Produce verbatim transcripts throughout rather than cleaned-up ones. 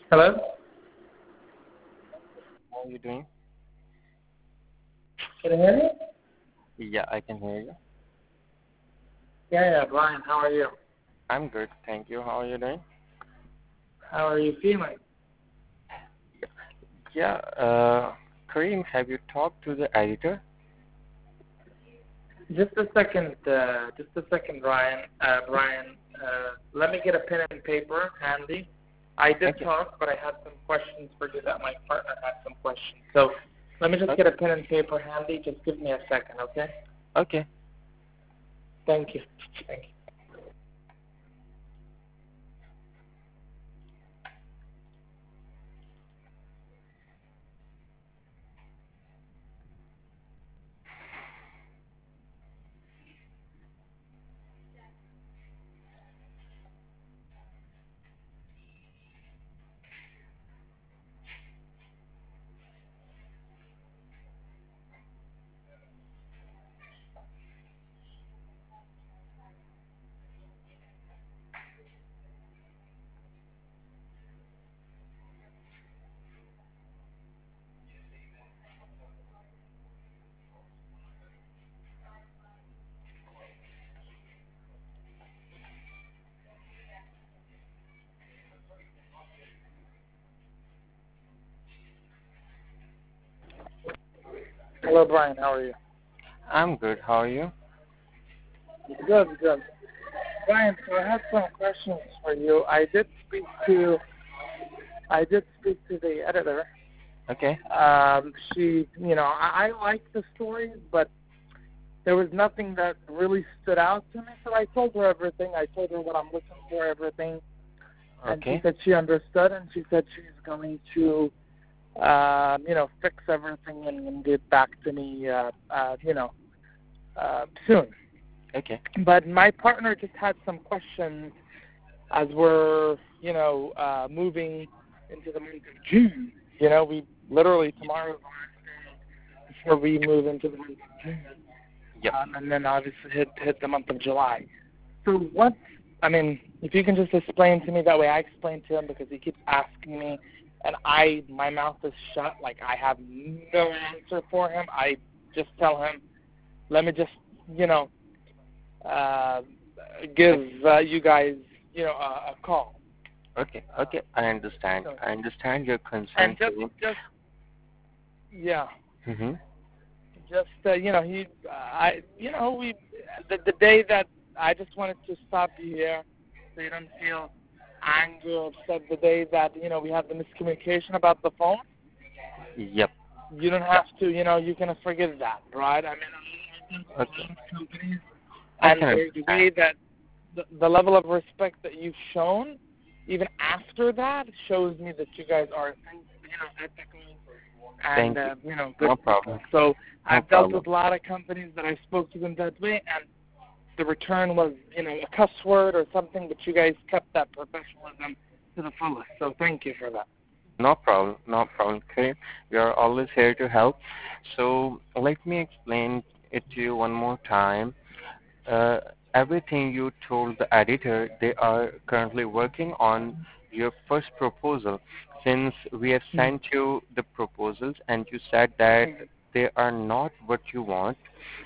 Hello? How are you doing? Can you hear me? Yeah, I can hear you. Yeah, yeah, Brian, how are you? I'm good, thank you. How are you doing? How are you feeling? Yeah, uh, Kareem, have you talked to the editor? Just a second, uh, just a second, Brian. Uh, Brian, uh, let me get a pen and paper handy. I did Okay. talk, but I had some questions for you that my partner had some questions. So let me just Okay. get a pen and paper handy. Just give me a second, okay? Okay. Thank you. Thank you. Hello, Brian. How are you? I'm good. How are you? Good, good. Brian, so I have some questions for you. I did speak to I did speak to the editor. Okay. Um, she, you know, I, I like the story, but there was nothing that really stood out to me. So I told her everything. I told her what I'm looking for, everything, and she Okay. said she understood, and she said she's going to, um, you know, fix everything and, and get back to me, uh, uh, you know, uh, soon. Okay. But my partner just had some questions as we're, you know, uh, moving into the month of June. You know, we literally tomorrow is the last day before we move into the month of June, Yep. um, and then obviously hit hit the month of July. So what? I mean, if you can just explain to me that way, I explain to him because he keeps asking me, and I my mouth is shut. Like I have no answer for him. I just tell him, let me just, you know, uh, give uh, you guys, you know, a, a call. Okay. Okay. I understand. So, I understand your and concern, just, Kareem. just, yeah, Mm-hmm. just, uh, you know, he, uh, I, you know, we, the, the day that I just wanted to stop you here, so you don't feel angry or upset. The day that you know we had the miscommunication about the phone, Yep. you don't have to, you know, you can forgive that, right? I mean, a Okay. lot of companies, I and can the, the understand. way that the, the level of respect that you've shown, even after that, shows me that you guys are, you know, ethical and Thank you. uh, you know, good No people. problem. So No I've dealt problem. with a lot of companies that I spoke to them that way, and the return was, you know, a cuss word or something, but you guys kept that professionalism to the fullest. So thank you for that. No problem. No problem, Kareem. We are always here to help. So let me explain it to you one more time. Uh, everything you told the editor, they are currently working on your first proposal. Since we have sent you the proposals and you said that Mm-hmm. they are not what you want,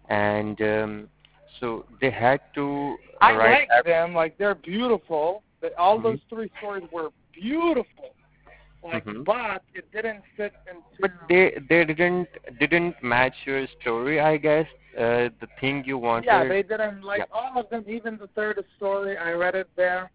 and um, so they had to I write. like them. Like they're beautiful. But all those Mm-hmm. three stories were beautiful. Like, Mm-hmm. but it didn't fit But into. they they didn't didn't match your story, I guess. Uh, the thing you Yeah, wanted. they didn't like Yeah. all of them. Even the third story, I read it there.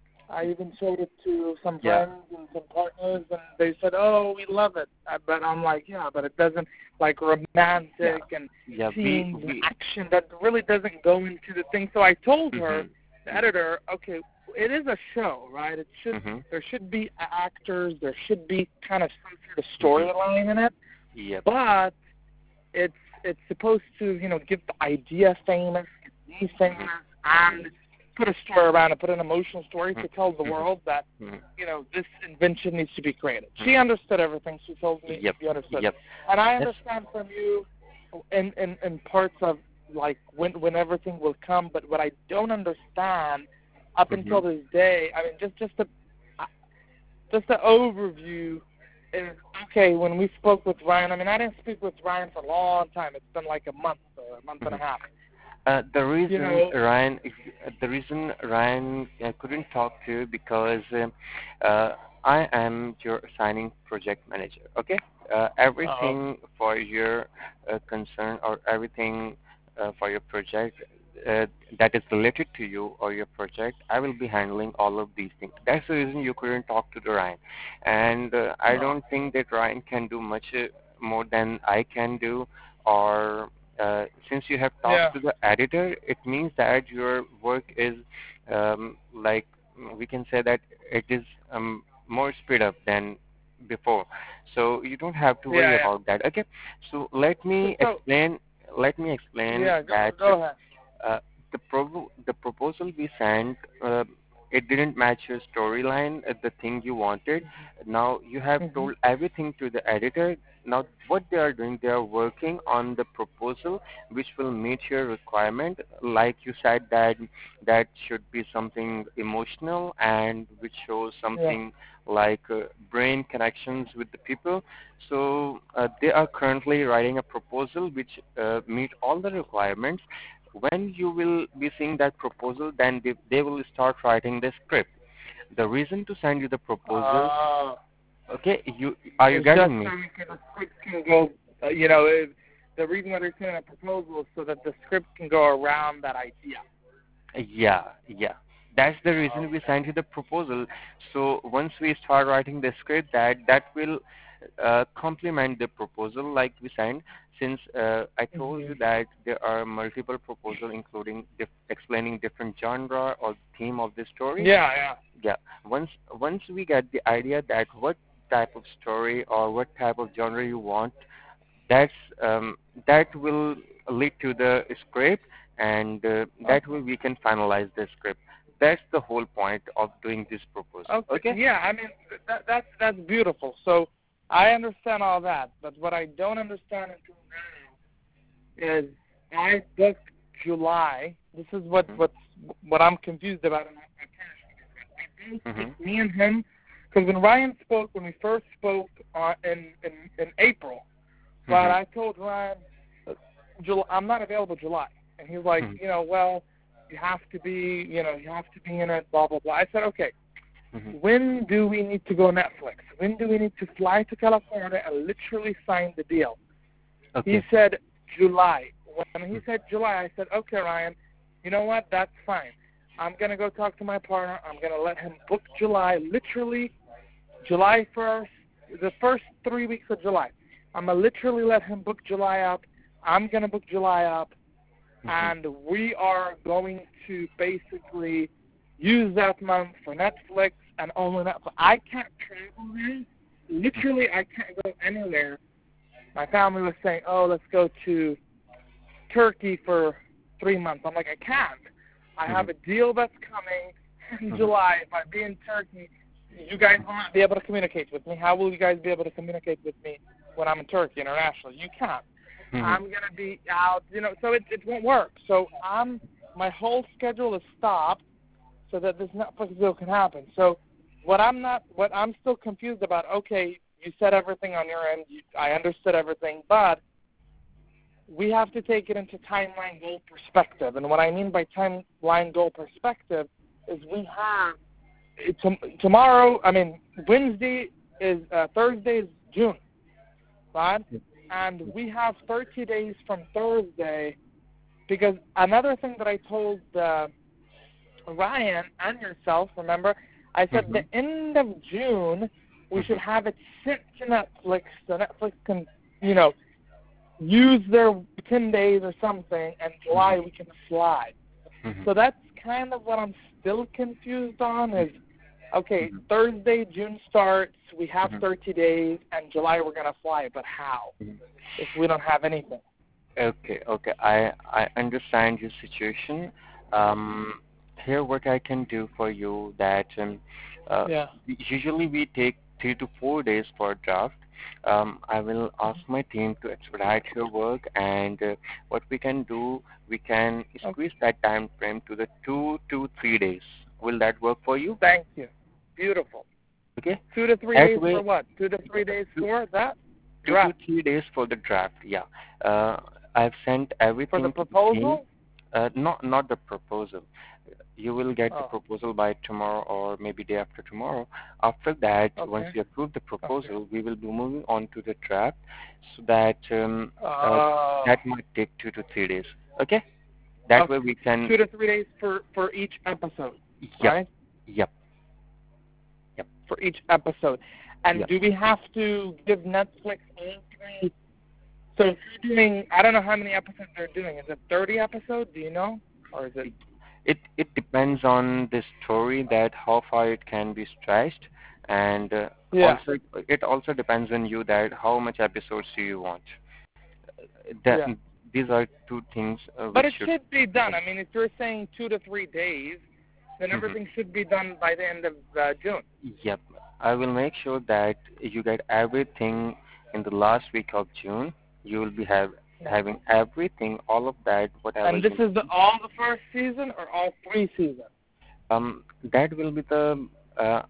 I even showed it to some Yeah. friends and some partners, and they said, "Oh, we love it." Uh, But I'm like, "Yeah, but it doesn't like Yeah. romantic and Yeah. We scenes and we. action. That really doesn't go into the thing." So I told her, the Mm-hmm. editor, "Okay, it is a show, right? It should Mm-hmm. there should be actors, there should be kind of some sort of Mm-hmm. storyline in it, Yep. but it's it's supposed to, you know, give the idea famous, get me famous, and put a story around it, put an emotional story to tell the Mm-hmm. world that, Mm-hmm. you know, this invention needs to be created." She Mm-hmm. understood everything. She told me Yep. she understood. Yep. And I That's. understand from you in, in, in parts of, like, when, when everything will come, but what I don't understand up Mm-hmm. until this day, I mean, just, just to, just an overview is, okay, when we spoke with Ryan, I mean, I didn't speak with Ryan for a long time. It's been like a month or a month and a Mhm. half. Uh, the You reason know, Ryan, if, uh, the reason Ryan uh, couldn't talk to you because um, uh, I am your assigning project manager. Okay, uh, uh, everything for your uh, concern or everything uh, for your project uh, that is related to you or your project, I will be handling all of these things. That's the reason you couldn't talk to the Ryan, and uh, I uh, don't think that Ryan can do much uh, more than I can do or uh, since you have yeah, talked to the editor, it means that your work is um, like we can say that it is um, more speed up than before. So you don't have to worry yeah, yeah. about that. Okay. So let So, me so explain. Let me explain yeah, go, that go ahead. uh, the pro- the proposal we sent, uh, it didn't match your storyline, uh, the thing you wanted. Now you have Hmm. told everything to the editor. Now what they are doing, they are working on the proposal which will meet your requirement. Like you said that that should be something emotional and which shows Yeah. something like uh, brain connections with the people. So uh, they are currently writing a proposal which uh, meet all the requirements. When you will be seeing that proposal, then they, they will start writing the script. The reason to send you the proposal, Uh, okay, you are you it's just getting so me? we can, the script can go, uh, you know, it, the reason why they're sending a proposal is so that the script can go around that idea. Yeah, yeah. That's the reason we Okay. sent you the proposal. So once we start writing the script, that that will uh, complement the proposal like we sent. Since uh, I told Hmm. you that there are multiple proposals including dif- explaining different genre or theme of the story. Yeah, yeah. Yeah. Once once we get the idea that what type of story or what type of genre you want, that's um, that will lead to the script, and uh, that Okay. way we can finalize the script. That's the whole point of doing this proposal. Okay. Okay. Yeah, I mean that that's that's beautiful. So I understand all that, but what I don't understand until now is I booked July. This is what Mhm. what's what I'm confused about. And I, I can't Mhm. me and him, because when Ryan spoke, when we first spoke uh, in, in in April, but Mhm. I told Ryan, uh, July, I'm not available July, and he's like, Mhm. you know, well, you have to be, you know, you have to be in it, blah blah blah. I said, okay. Mhm. When do we need to go Netflix? When do we need to fly to California and literally sign the deal? He Okay. said July. When he said July, I said, okay, Ryan, you know what? That's fine. I'm going to go talk to my partner. I'm going to let him book July, literally July first, the first three weeks of July. I'm going to literally let him book July up. I'm going to book July up, Mhm. and we are going to basically use that month for Netflix and only Netflix. I can't travel there. Literally, I can't go anywhere. My family was saying, oh, let's go to Turkey for three months. I'm like, I can't. I have Mhm. a deal that's coming in Mhm. July. If I be in Turkey, you guys will not be able to communicate with me. How will you guys be able to communicate with me when I'm in Turkey internationally? You can't. Mhm. I'm gonna be out, you know, so it it won't work. So I'm my whole schedule is stopped so that this Netflix deal can happen. So what I'm not, what I'm still confused about. Okay, you said everything on your end. You, I understood everything, but we have to take it into timeline goal perspective. And what I mean by timeline goal perspective is we have it's, tomorrow. I mean Wednesday is uh, Thursday is June, right? And we have thirty days from Thursday, because another thing that I told uh, Ryan and yourself, remember, I said the Mhm. end of June we should Mhm. have it sent to Netflix so Netflix can, you know, use their ten days or something, and July Mhm. we can slide. Mhm. So that's kind of what I'm still confused on is, okay, Mhm. Thursday, June starts, we have Mhm. thirty days, and July we're going to fly, but how Mhm. if we don't have anything? Okay, okay. I I understand your situation. Um, here, what I can do for you that um, uh, Yeah. usually we take three to four days for a draft. Um, I will ask my team to expedite your work, and uh, what we can do, we can Okay. squeeze that time frame to the two to three days. Will that work for you? Thank you. Beautiful. Okay? Two to three That days way, for what? Two to three days two, for that two to draft three days for the draft. Yeah. Uh, I've sent for the everything to the team. proposal. Uh, not not the proposal. You will get the Oh, proposal by tomorrow or maybe day after tomorrow. After that, once okay. we approve the Okay. proposal, we will be moving on to the draft, so that um, uh, Oh. that might take two to three days. Okay? That way Okay. we can. Two to three days for for each episode, Yep. right? Yep. Yep. For each episode. And Yep. do we have to give Netflix all three? So if you're doing, I don't know how many episodes they're doing. Is it thirty episodes? Do you know, or is it? It it depends on the story, that how far it can be stretched, and uh, Yeah. also it also depends on you, that how much episodes do you want. That, Yeah. these are two things uh, But which it should. should be done. I mean, if you're saying two to three days, then Mhm. everything should be done by the end of uh, June. Yep. I will make sure that you get everything in the last week of June. You will be have Yeah. having everything, all of that, whatever And this you is the need. all the first season or all three seasons? Um, that will be the. Uh,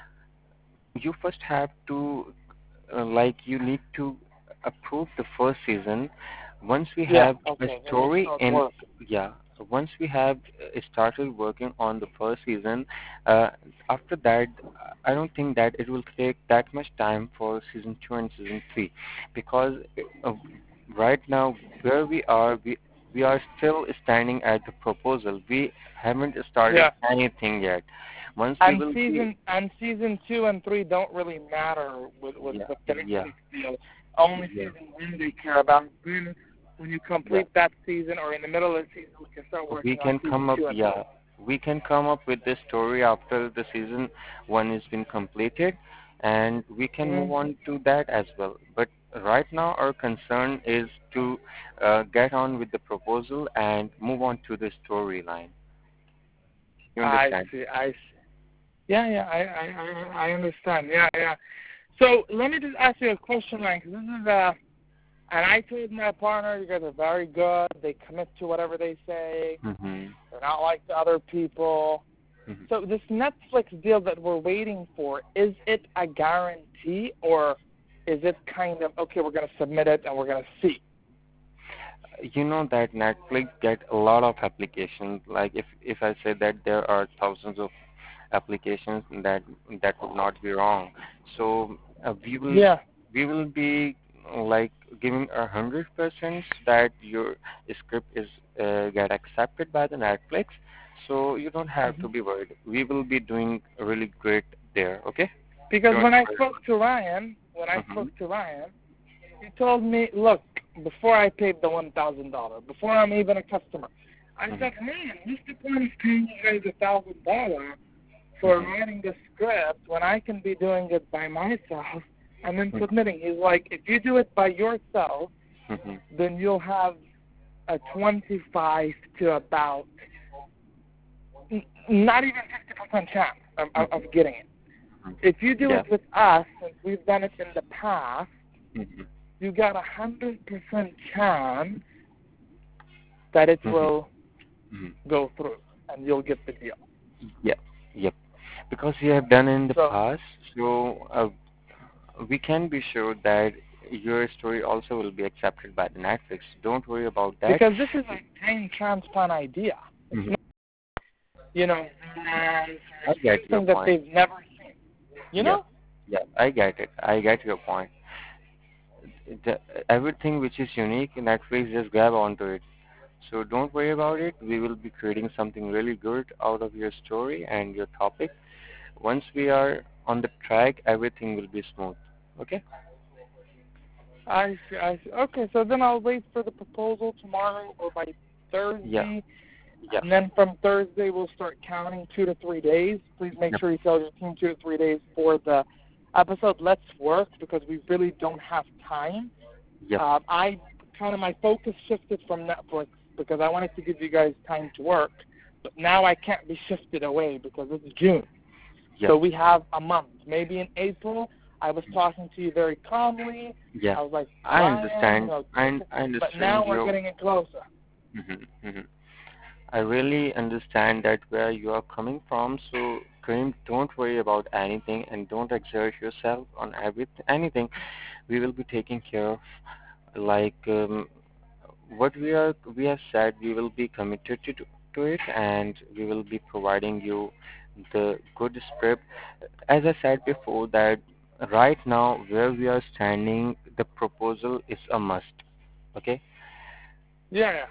you first have to, uh, like, you need to approve the first season. Once we Yeah. have a Okay. Then this is story how it in, works. yeah, once we have uh, started working on the first season, uh, after that, I don't think that it will take that much time for season two and season three, because uh, right now where we are, we we are still standing at the proposal. We haven't started Yeah. anything yet. Once we And will be, season and season two and three don't really matter with with, yeah, with the yeah, Netflix deal. Only yeah, season one they care about. Then when you yeah. complete that season or in the middle of the season, we can start We working on can season come up, two and three. yeah, we can come up with this story after the season one has been completed, and we can move Mm. on to that as well. But right now, our concern is to uh, get on with the proposal and move on to the storyline. You I understand? see. I see. Yeah, yeah. I I I I understand. Yeah, yeah. So let me just ask you a question, Ryan, because this is uh, and I told my partner, you guys are very good. They commit to whatever they say. Mm-hmm. They're not like the other people. Mm-hmm. So this Netflix deal that we're waiting for, is it a guarantee or is it kind of, okay, we're going to submit it and we're going to see? You know that Netflix get a lot of applications. Like if if I say that there are thousands of applications, that that would not be wrong. So uh, we will Yeah. we will be uh, like giving a hundred percent that your script is uh, get accepted by the Netflix. So you don't have hmm to be worried. We will be doing really great there. Okay? Because Don't when I worry. spoke to Ryan, when I Mm-hmm. spoke to Ryan, he told me, look, before I paid the one thousand dollars, before I'm even a customer, I Mm-hmm. said, man, what's the point of paying you guys one thousand dollars for Mm-hmm. writing the script when I can be doing it by myself and then Mm-hmm. submitting? He's like, if you do it by yourself, Mm-hmm. then you'll have a twenty-five to about n- not even fifty percent chance of, of, of getting it. If you do Yeah. it with us, since we've done it in the past, Mm-hmm. you got a hundred percent chance that it Mm-hmm. will Mm-hmm. go through and you'll get the deal. Yep, yep. Because we have done in the So past, so uh, we can be sure that your story also will be accepted by the Netflix. Don't worry about that. because this is a brain transplant idea, it's Mhm. not, you know, and I get your something that point. they've never seen. You Yeah, know? yeah, I get it. I get your point. The, everything which is unique, Netflix just grab onto it. So don't worry about it. We will be creating something really good out of your story and your topic. Once we are on the track, everything will be smooth. Okay? I see, I see. Okay, so then I'll wait for the proposal tomorrow or by Yeah, Thursday, yeah, and then from Thursday we'll start counting two to three days. Please make yep, sure you tell your team two to three days for the episode Let's Work because we really don't have time. yep, Um, I kind of my focus shifted from Netflix because I wanted to give you guys time to work, but now I can't be shifted away because it's June. yep, So we have a month. Maybe in April, I was talking to you very calmly. yeah. I was like, I Ryan, you understand. know, I, take it. I But now understand we're your. getting it closer. Mhm, mhm. I really understand that where you are coming from. So Kareem, don't worry about anything and don't exert yourself on everything, anything. We will be taking care of, like, um, what we are we have said. We will be committed to, to it, and we will be providing you the good script. As I said before, that right now where we are standing, the proposal is a must. Okay, Yeah, yeah.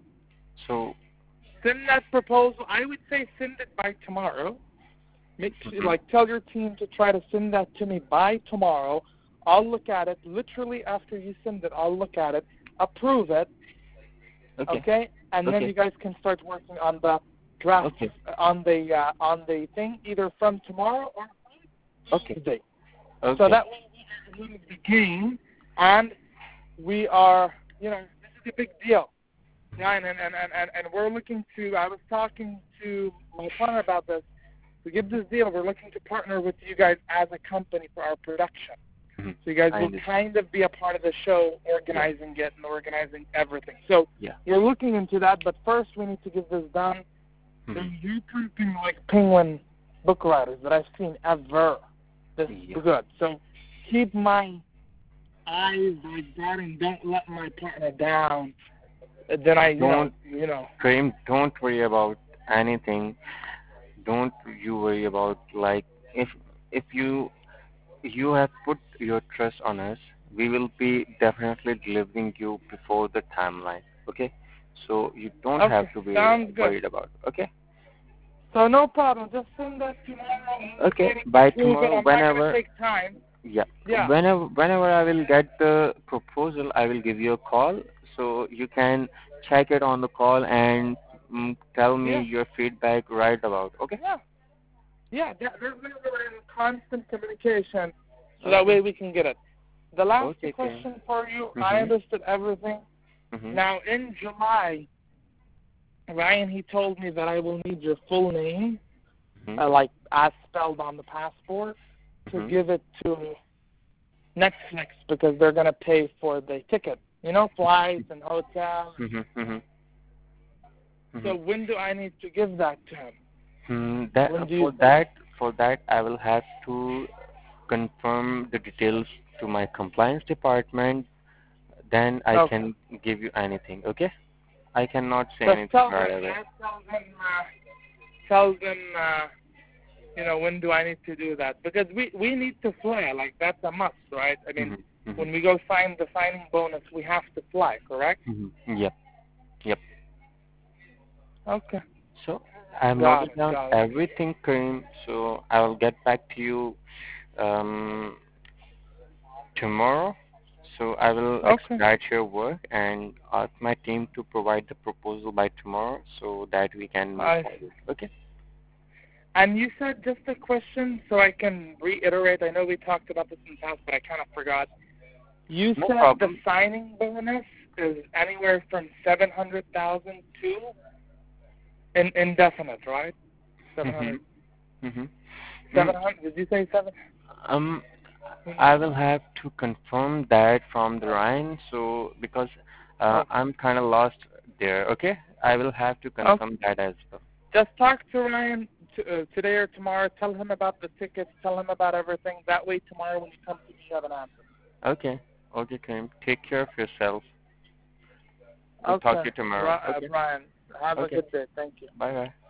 so Send that proposal. I would say send it by tomorrow. Make sure, mhm. like, tell your team to try to send that to me by tomorrow. I'll look at it. Literally after you send it, I'll look at it, approve it, Okay, okay, and then okay, you guys can start working on the draft okay, on the uh, on the thing either from tomorrow or okay, today. So okay. that way we are ahead of the game, and we are, you know, this is a big deal, Ryan, and and, and, and and we're looking to. I was talking to my partner about this. To get this deal, we're looking to partner with you guys as a company for our production. Mhm. So you guys I will understand. kind of be a part of the show, Yeah, organizing it and organizing everything. So yeah. we're looking into that, but first we need to get this done. Mhm. There's you printing like Penguin book writers that I've seen ever this Yeah. good. So keep my eyes like that and don't let my partner down. Then I, you know, Don't, you know. Kareem, don't worry about anything. Don't you worry about, like, if if you you have put your trust on us, we will be definitely delivering you before the timeline. Okay, so you don't Okay, have to be sounds good. worried about. Okay. So no problem. Just send that tomorrow. I'm Okay. waiting to By prove it. tomorrow, I'm not going to whenever, take time. yeah, Yeah. whenever whenever I will get the proposal, I will give you a call so you can check it on the call and mm, tell me Yeah. your feedback right about. Okay. Yeah. Yeah. That, that way we're in constant communication so that Okay. way we can get it. The last Okay, Kareem. question for you, I Mhm. understood everything. Mhm. Now, in July, Ryan, he told me that I will need your full name, Mhm. uh, like as spelled on the passport, to Mhm. give it to Netflix because they're going to pay for the ticket, you know, flights and hotel. Mhm. Mhm. So Mhm. when do I need to give that to him? Hmm, that When do you for think? that for that I will have to confirm the details to my compliance department. Then I Okay. can give you anything. Okay? I cannot say Just anything tell right them away. that. Tell them. Uh, tell them. Uh, you know, when do I need to do that? Because we we need to fly. Like that's a must, right? I mean, Mhm. Mhm. when we go sign the signing bonus, we have to fly. Correct? Mhm. Yep. Yep. Okay. So I've Got noted it. down Got it. everything, Kareem. So I will get back to you um, tomorrow. So I will Okay. expedite your work and ask my team to provide the proposal by tomorrow so that we can move I see. forward. Okay? And you said just a question, so I can reiterate. I know we talked about this in the past, but I kind of forgot. You No said the problem. signing bonus is anywhere from seven hundred thousand to in, indefinite, right? Seven Mhm. hundred. Mhm. Seven Mm, hundred. Did you say seven? um, I will have to confirm that from the Ryan. So because uh, Okay. I'm kind of lost there. Okay, I will have to Okay. confirm that as well. Just talk to Ryan t- uh, today or tomorrow. Tell him about the tickets. Tell him about everything. That way, tomorrow when you come to me, you have an answer. Okay. Okay, Karim. Take care of yourself. We'll talk Okay, to you Ri- tomorrow. uh, Okay. Ryan. Have a Okay. good day. Thank you. Bye bye.